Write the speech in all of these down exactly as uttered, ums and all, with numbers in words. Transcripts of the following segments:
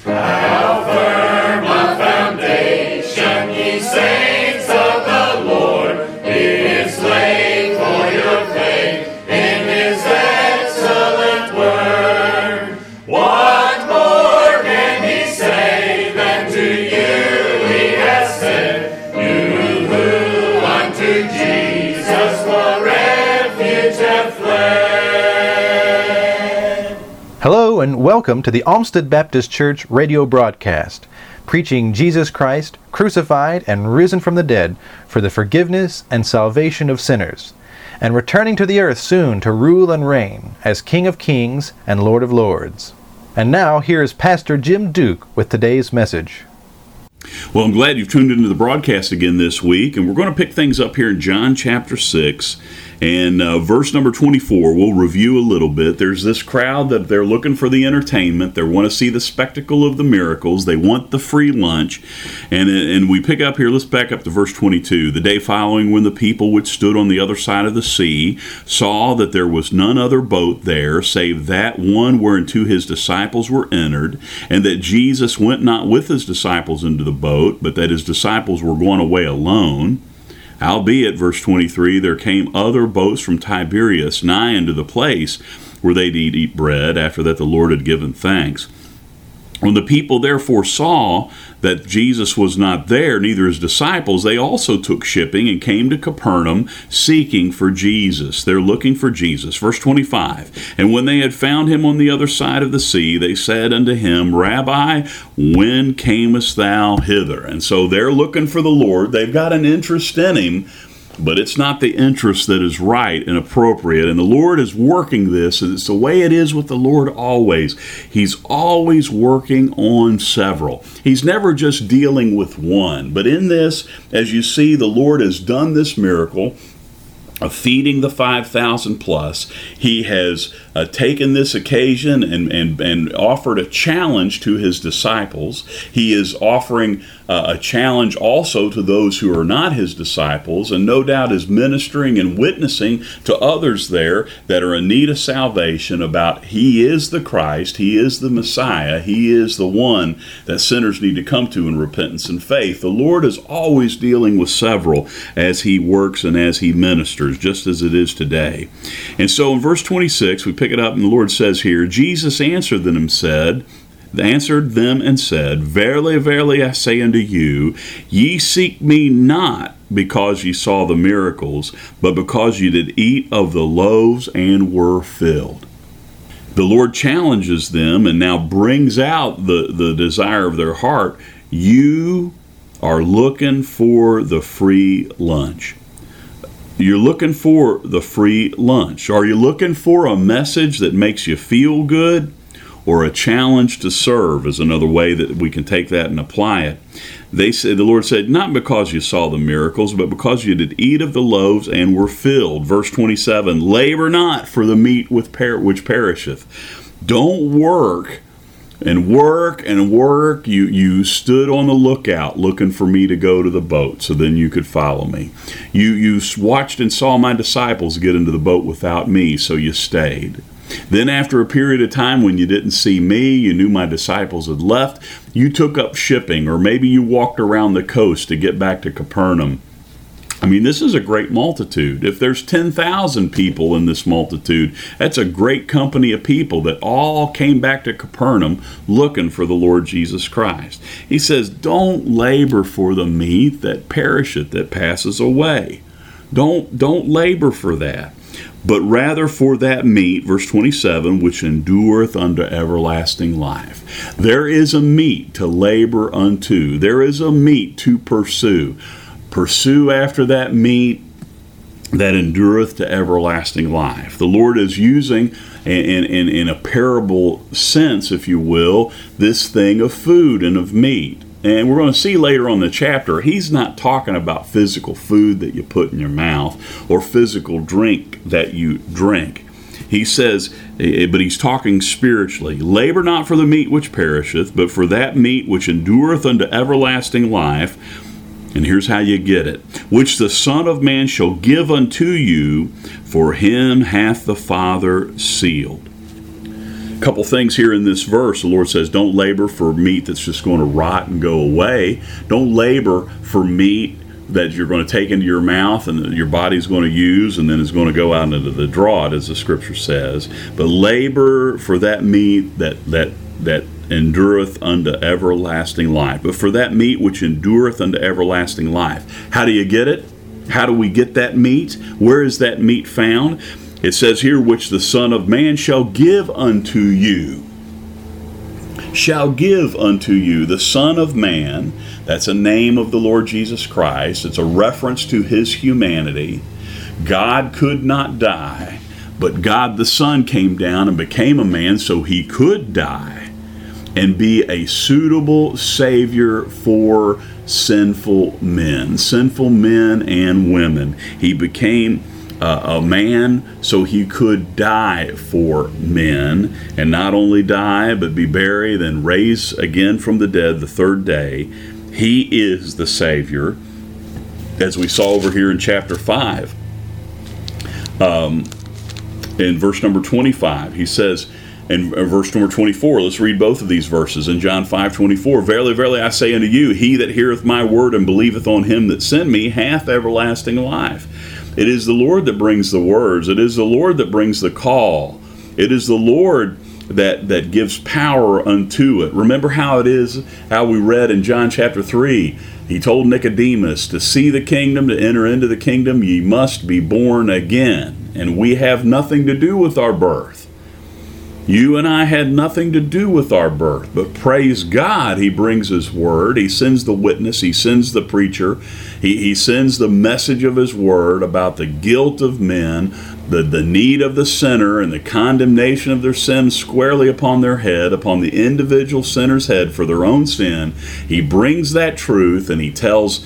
How firm a foundation, ye saints of the Lord, is laid for your faith in his excellent word. What more can he say than to you he has said, you who unto Jesus for refuge have fled? Hello and welcome to the Olmsted Baptist Church radio broadcast, preaching Jesus Christ, crucified and risen from the dead for the forgiveness and salvation of sinners, and returning to the earth soon to rule and reign as King of Kings and Lord of Lords. And now here is Pastor Jim Duke with today's message. Well, I'm glad you've tuned into the broadcast again this week, and we're going to pick things up here in John chapter six. And uh, verse number twenty-four, we'll review a little bit. There's this crowd that they're looking for the entertainment. They want to see the spectacle of the miracles. They want the free lunch. And and we pick up here, let's back up to verse twenty-two. The day following, when the people which stood on the other side of the sea saw that there was none other boat there, save that one whereunto his disciples were entered, and that Jesus went not with his disciples into the boat, but that his disciples were going away alone. Howbeit, verse twenty-three, there came other boats from Tiberias nigh unto the place where they did eat bread, after that the Lord had given thanks. When the people therefore saw that Jesus was not there, neither his disciples, they also took shipping and came to Capernaum, seeking for Jesus. They're looking for Jesus. Verse twenty-five, and when they had found him on the other side of the sea, they said unto him, Rabbi, when camest thou hither? And so they're looking for the Lord. They've got an interest in him, but it's not the interest that is right and appropriate. And the Lord is working this. It's the way it is with the Lord always. He's always working on several. He's never just dealing with one. But in this, as you see, the Lord has done this miracle of feeding the five thousand plus. He has uh, taken this occasion and, and, and offered a challenge to his disciples. He is offering uh, a challenge also to those who are not his disciples, and no doubt is ministering and witnessing to others there that are in need of salvation about he is the Christ, he is the Messiah, he is the one that sinners need to come to in repentance and faith. The Lord is always dealing with several as he works and as he ministers, just as it is today. And so in verse twenty-six, we pick it up, and the Lord says here, Jesus answered them and said, answered them and said, Verily, verily, I say unto you, ye seek me not because ye saw the miracles, but because ye did eat of the loaves and were filled. The Lord challenges them and now brings out the, the desire of their heart. You are looking for the free lunch. You're looking for the free lunch. Are you looking for a message that makes you feel good, or a challenge to serve is another way that we can take that and apply it? They said, the Lord said, not because you saw the miracles, but because you did eat of the loaves and were filled. Verse twenty-seven, labor not for the meat with per- which perisheth. Don't work and work and work. You you stood on the lookout looking for me to go to the boat so then you could follow me. You, you watched and saw my disciples get into the boat without me, so you stayed. Then after a period of time when you didn't see me, you knew my disciples had left, you took up shipping, or maybe you walked around the coast to get back to Capernaum. I mean, this is a great multitude. If there's ten thousand people in this multitude, that's a great company of people that all came back to Capernaum looking for the Lord Jesus Christ. He says, don't labor for the meat that perisheth, that passes away. Don't, don't labor for that, but rather for that meat, verse twenty-seven, which endureth unto everlasting life. There is a meat to labor unto. There is a meat to pursue. Pursue after that meat that endureth to everlasting life. The Lord is using, in, in, in a parable sense, if you will, this thing of food and of meat. And we're going to see later on in the chapter, he's not talking about physical food that you put in your mouth or physical drink that you drink. He says, but he's talking spiritually. Labor not for the meat which perisheth, but for that meat which endureth unto everlasting life. And here's how you get it. Which the Son of Man shall give unto you, for him hath the Father sealed. A couple things here in this verse. The Lord says, don't labor for meat that's just going to rot and go away. Don't labor for meat that you're going to take into your mouth and your body's going to use and then is going to go out into the draught, as the scripture says. But labor for that meat that that that endureth unto everlasting life. But for that meat which endureth unto everlasting life. How do you get it? How do we get that meat? Where is that meat found? It says here, which the Son of Man shall give unto you. Shall give unto you. The Son of Man, that's a name of the Lord Jesus Christ. It's a reference to his humanity. God could not die, but God the Son came down and became a man so he could die and be a suitable Savior for sinful men, sinful men and women. He became Uh, a man so he could die for men, and not only die but be buried and raised again from the dead the third day. He is the Savior, as we saw over here in chapter five. Um, in verse number twenty-five, he says, in verse number twenty-four, let's read both of these verses. In John five twenty-four, verily, verily, I say unto you, he that heareth my word and believeth on him that sent me hath everlasting life. It is the Lord that brings the words. It is the Lord that brings the call. It is the Lord that, that gives power unto it. Remember how it is, how we read in John chapter three. He told Nicodemus, to see the kingdom, to enter into the kingdom, ye must be born again. And we have nothing to do with our birth. You and I had nothing to do with our birth, but praise God, he brings his word. He sends the witness. He sends the preacher. He, he sends the message of his word about the guilt of men, the, the need of the sinner, and the condemnation of their sins squarely upon their head, upon the individual sinner's head for their own sin. He brings that truth, and he tells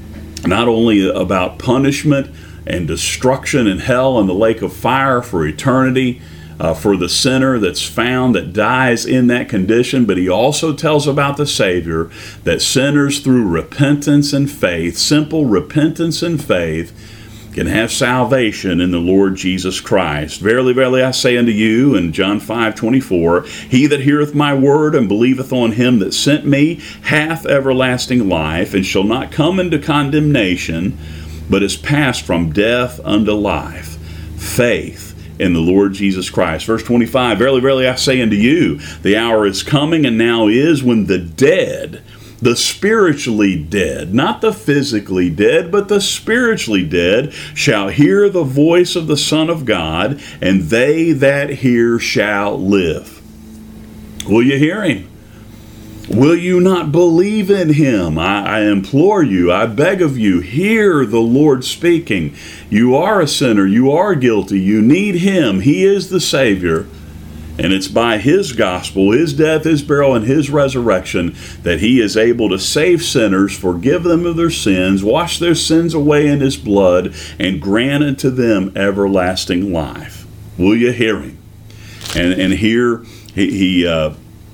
not only about punishment and destruction in hell and the lake of fire for eternity, Uh, for the sinner that's found that dies in that condition, but he also tells about the Savior, that sinners through repentance and faith, simple repentance and faith, can have salvation in the Lord Jesus Christ. Verily, verily, I say unto you, in John five twenty-four, he that heareth my word and believeth on him that sent me hath everlasting life, and shall not come into condemnation, but is passed from death unto life. Faith in the Lord Jesus Christ. Verse twenty-five, verily, verily, I say unto you, the hour is coming, and now is, when the dead, the spiritually dead, not the physically dead, but the spiritually dead, shall hear the voice of the Son of God, and they that hear shall live. Will you hear him? Will you not believe in him? I, I implore you, I beg of you, hear the Lord speaking. You are a sinner. You are guilty. You need him. He is the Savior. And it's by his gospel, his death, his burial, and his resurrection that he is able to save sinners, forgive them of their sins, wash their sins away in his blood, and grant unto them everlasting life. Will you hear him? And, and here he... he uh,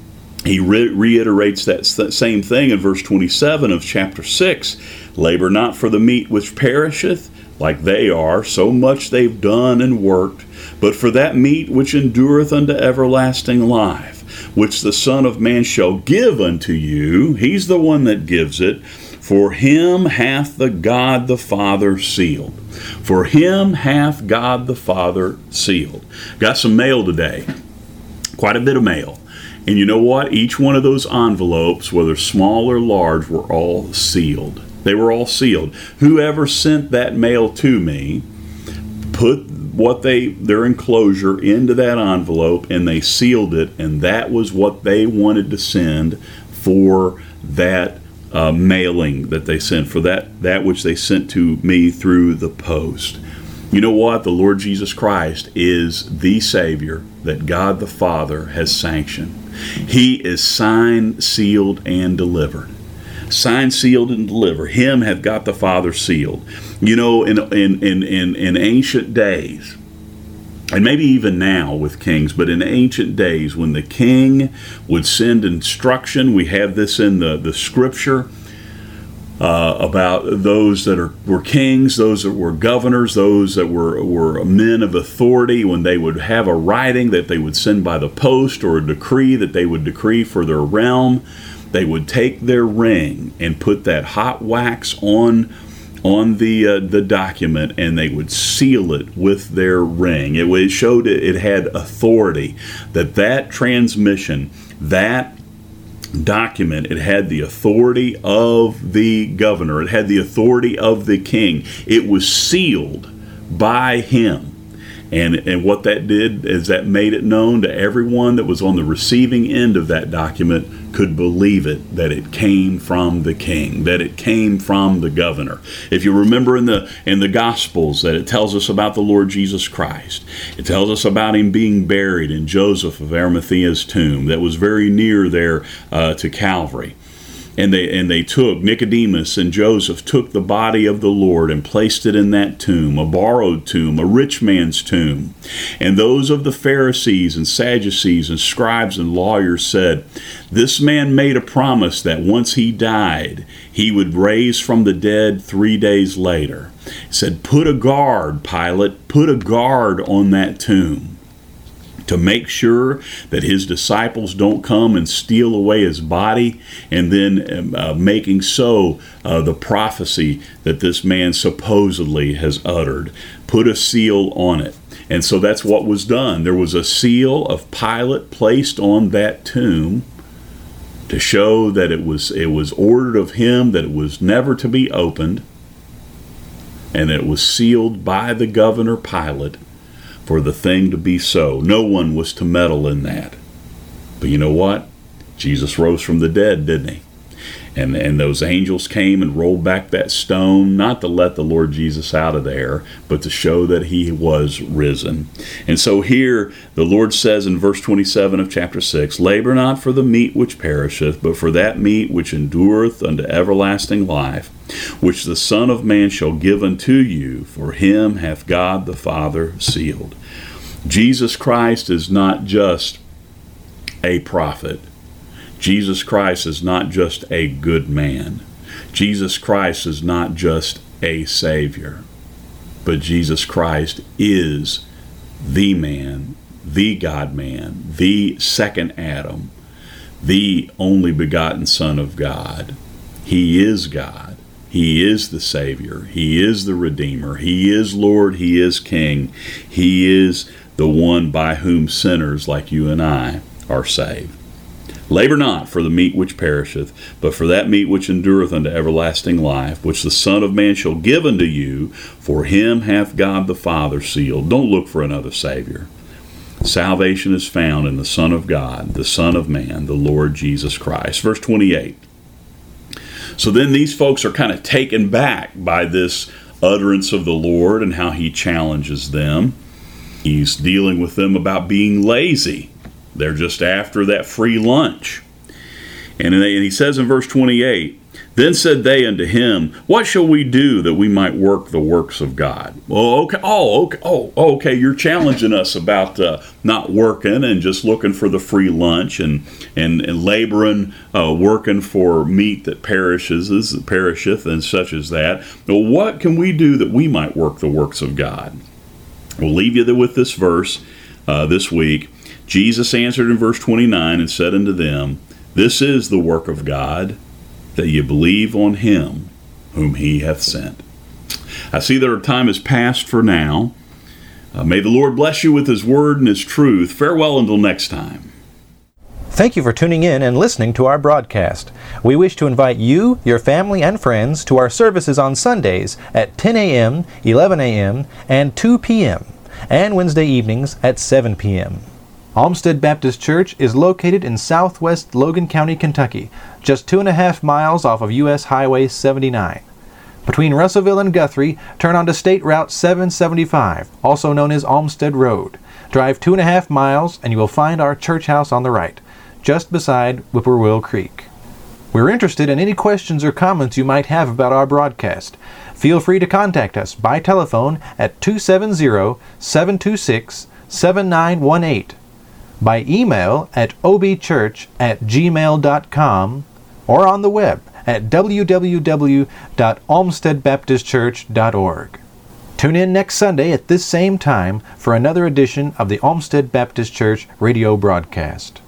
He re- reiterates that same thing in verse twenty-seven of chapter six. Labor not for the meat which perisheth, like they are, so much they've done and worked, but for that meat which endureth unto everlasting life, which the Son of Man shall give unto you. He's the one that gives it. For him hath the God the Father sealed. For him hath God the Father sealed. Got some mail today. Quite a bit of mail. And you know what? Each one of those envelopes, whether small or large, were all sealed. They were all sealed. Whoever sent that mail to me put what they their enclosure into that envelope, and they sealed it, and that was what they wanted to send for that uh, mailing that they sent, for that, that which they sent to me through the post. You know what? The Lord Jesus Christ is the Savior that God the Father has sanctioned. He is signed, sealed, and delivered. Signed, sealed, and delivered. Him hath got the Father sealed. You know, in, in, in, in, in ancient days, and maybe even now with kings, but in ancient days when the king would send instruction, we have this in the, the scripture, uh, about those that are, were kings, those that were governors, those that were, were men of authority, when they would have a writing that they would send by the post or a decree that they would decree for their realm. They would take their ring and put that hot wax on on the uh, the document, and they would seal it with their ring. It, it showed it, it had authority, that that transmission, that document, it had the authority of the governor. It had the authority of the king. It was sealed by him. And, and what that did is that made it known to everyone that was on the receiving end of that document could believe it, that it came from the king, that it came from the governor. If you remember in the in the Gospels that it tells us about the Lord Jesus Christ, it tells us about him being buried in Joseph of Arimathea's tomb that was very near there uh, to Calvary. And they and they took, Nicodemus and Joseph took the body of the Lord and placed it in that tomb, a borrowed tomb, a rich man's tomb. And those of the Pharisees and Sadducees and scribes and lawyers said, this man made a promise that once he died, he would raise from the dead three days later. He said, put a guard, Pilate, put a guard on that tomb, to make sure that his disciples don't come and steal away his body, and then uh, making so uh, the prophecy that this man supposedly has uttered. Put a seal on it. And so that's what was done. There was a seal of Pilate placed on that tomb to show that it was it was ordered of him that it was never to be opened, and it was sealed by the governor Pilate for the thing to be so. No one was to meddle in that. But you know what? Jesus rose from the dead, didn't he? And, and those angels came and rolled back that stone, not to let the Lord Jesus out of there, but to show that he was risen. And so here the Lord says in verse twenty-seven of chapter six, labor not for the meat which perisheth, but for that meat which endureth unto everlasting life, which the Son of Man shall give unto you, for him hath God the Father sealed. Jesus Christ is not just a prophet. Jesus Christ is not just a good man. Jesus Christ is not just a Savior. But Jesus Christ is the man, the God-man, the second Adam, the only begotten Son of God. He is God. He is the Savior. He is the Redeemer. He is Lord. He is King. He is the one by whom sinners like you and I are saved. Labor not for the meat which perisheth, but for that meat which endureth unto everlasting life, which the Son of Man shall give unto you, for him hath God the Father sealed. Don't look for another Savior. Salvation is found in the Son of God, the Son of Man, the Lord Jesus Christ. Verse twenty-eight. So then these folks are kind of taken back by this utterance of the Lord and how he challenges them. He's dealing with them about being lazy. They're just after that free lunch. And he says in verse twenty-eight, then said they unto him, what shall we do that we might work the works of God? Well, okay. Oh, okay. Oh, okay. You're challenging us about uh, not working and just looking for the free lunch and and, and laboring, uh, working for meat that perishes, that perisheth, and such as that. Well, what can we do that we might work the works of God? We'll leave you with this verse uh, this week. Jesus answered in verse twenty-nine and said unto them, this is the work of God, that ye believe on him whom he hath sent. I see that our time is past for now. Uh, may the Lord bless you with his word and his truth. Farewell until next time. Thank you for tuning in and listening to our broadcast. We wish to invite you, your family, and friends to our services on Sundays at ten a.m., eleven a.m., and two p.m., and Wednesday evenings at seven p.m. Olmsted Baptist Church is located in southwest Logan County, Kentucky, just two and a half miles off of U S Highway seventy-nine. Between Russellville and Guthrie, turn onto State Route seven seventy-five, also known as Olmsted Road. Drive two and a half miles and you will find our church house on the right, just beside Whippoorwill Creek. We're interested in any questions or comments you might have about our broadcast. Feel free to contact us by telephone at two seven zero, seven two six, seven nine one eight. By email at obchurch at gmail dot com, or on the web at w w w dot olmsted baptist church dot org. Tune in next Sunday at this same time for another edition of the Olmsted Baptist Church radio broadcast.